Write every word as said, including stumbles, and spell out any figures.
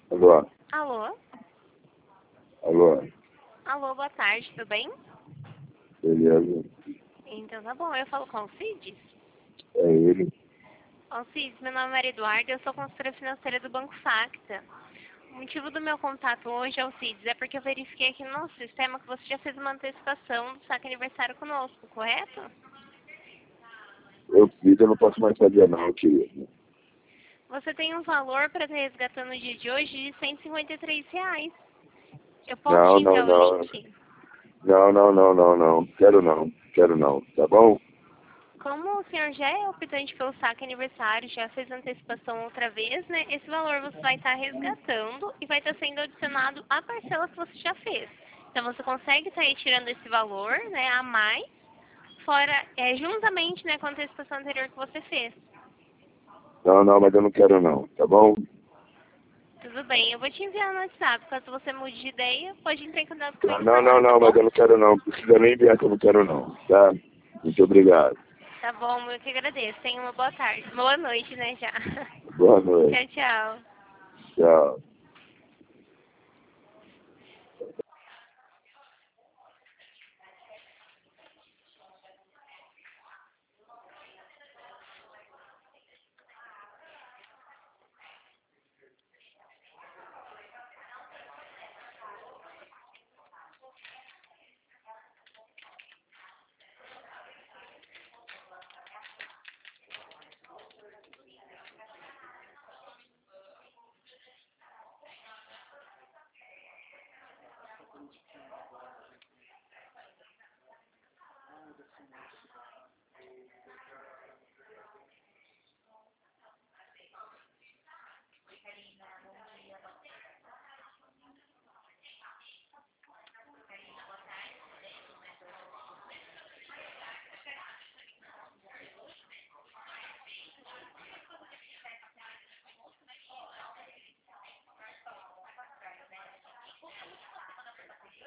Alô? Alô? Alô? Alô, boa tarde, tudo bem? Beleza? Então tá bom, eu falo com o Cid. É ele? Ô Cid, meu nome é Maria Eduarda, eu sou consultora financeira do Banco Facta. O motivo do meu contato hoje ao Cid é porque eu verifiquei aqui no nosso sistema que você já fez uma antecipação do saque aniversário conosco, correto? Eu fiz, eu não posso mais fazer não, querido. Você tem um valor para estar resgatando no dia de hoje de cento e cinquenta e três reais. Eu posso te Não, não, enviar o não. link? Não, não, não, não, não. Quero não. Quero não. Tá bom? Como o senhor já é optante pelo saque aniversário, já fez antecipação outra vez, né? Esse valor você vai estar resgatando e vai estar sendo adicionado à parcela que você já fez. Então você consegue estar retirando esse valor, né, a mais, fora, é, juntamente, né, com a antecipação anterior que você fez. Não, não, mas eu não quero não. Tá bom? Tudo bem, eu vou te enviar no WhatsApp. Caso você mude de ideia, pode entrar em contato Não, comigo por não, lá, não, tá não, mas bom? eu não quero não. Precisa nem enviar que eu não quero não. Tá? Muito obrigado. Tá bom, eu que agradeço. Tenha uma boa tarde. Boa noite, né, já. Boa noite. Tchau, tchau. Tchau.